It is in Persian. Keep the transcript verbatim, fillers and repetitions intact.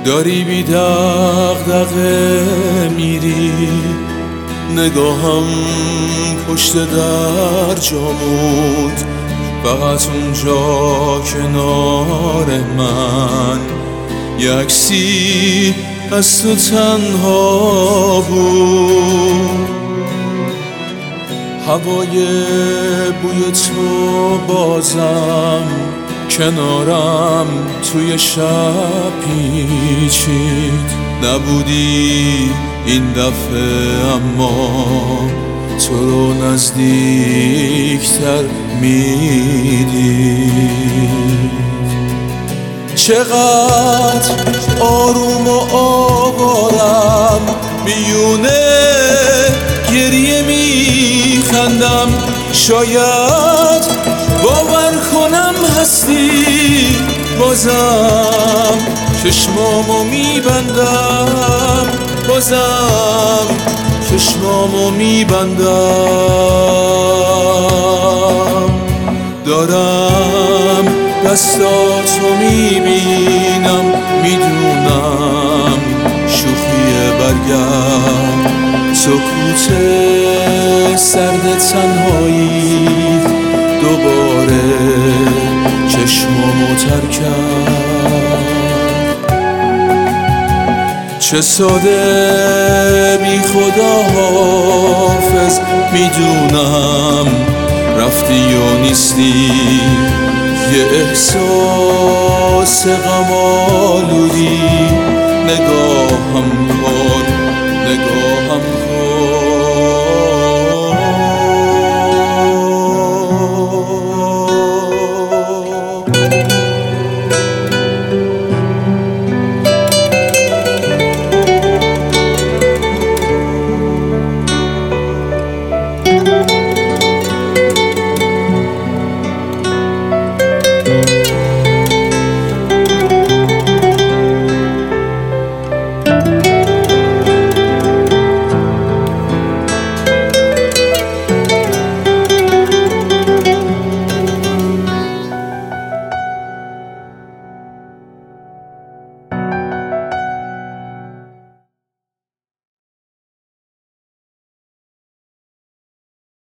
داری بی دغدغه میری، نگاهم پشت در جامود، فقط اونجا کنار من یه عکسی از تو تنها بود. هوای بوی تو بازم کنارم توی شب پیچید، نبودی این دفعه اما تو رو نزدیکتر میدید. چقدر آروم و آوارم میونه گریه میخندم، شاید باور کنم هستی بازم، چشمامو میبندم بازم، چشمامو میبندم. دارم دستاتو میبینم، میدونم شوخی برگرد، سکوت سرد تنهایی دوباره چشمامو تر کرد. چه ساده بی خدا حافظ، میدونم رفتی و نیستی، یه احساس غم آلودی نگاهم